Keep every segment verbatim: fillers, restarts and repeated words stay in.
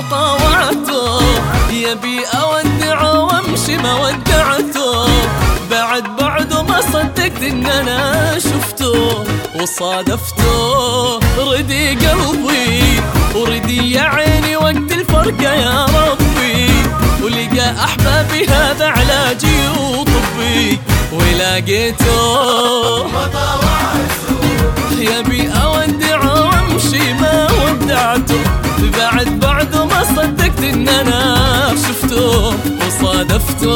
طاوعته، يبي اودعه وامشي ما ودعته. بعد بعده ما صدقت ان انا شفته وصادفته. ردي قلبي وردي يا عيني وقت الفرقة يا ربي، ولقى احبابي هذا علاجي وطبي ولقيته. ما طاوعته يبي اودعه وامشي ما ودعته. بعد بعده ما صدقت ان انا شفته وصادفته.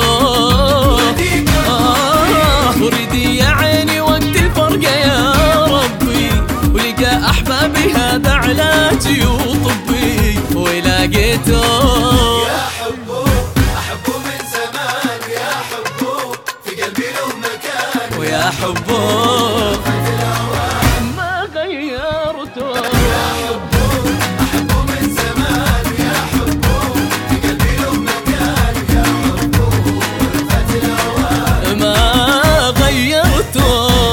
آه وريدي يا عيني وقت الفرقة يا ربي، ولقى احبابي هذا علاجي وطبي ولقيته. يا حبه احبه من زمان، يا حبه في قلبي له مكان، ويا حبه ما غيرته. يا حبه احبه من زمان، يا حبه في قلبي له مكان، يا حبه فات الاوان ما غيرته.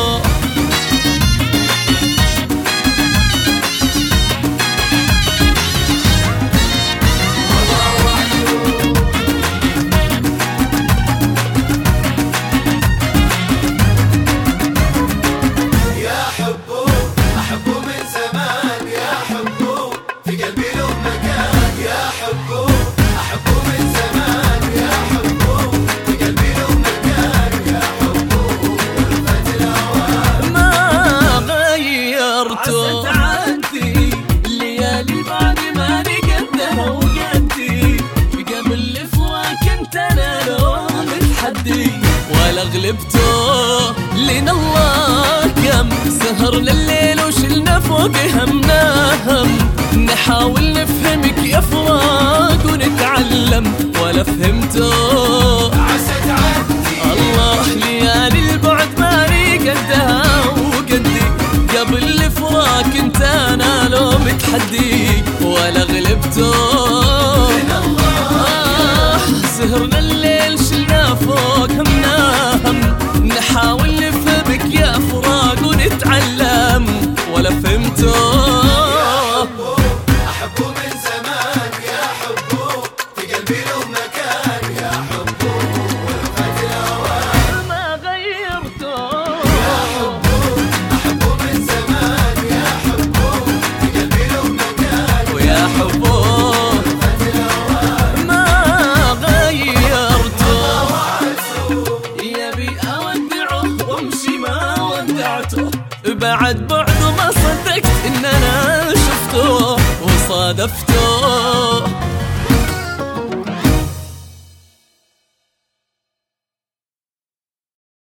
عسى تعدي الليالي بعد ما لقيتها وقدي، قبل الفراق كنت انا لو متحدي ولا غلبته. لنا الله كم سهرنا الليل وشلنا فوق همنا هم، نحاول نفهمك يا فراق ونتعلم ولا فهمته. عسى تعدي الله ليالي البعد ما قدها وقدي، قبل الفراق كنت انا لو متحدي ولا غلبته. آه سهرنا الليل شلنا فوق همنا هم، نحاول نفهمك يا فراق ونتعلم ولا فهمته. احبه من زمان، يا حبه في قلبي له مكان، يا حبه فات الاوان ما غيرته. يا حبه احبه من زمان، يا حبه في قلبي له مكان، ويا حبه فات الاوان ما غيرته. طاوعته يبي اودعه وامشي ما ودعته. بعد بعده ما صدقت ان انا شفته وصادفته.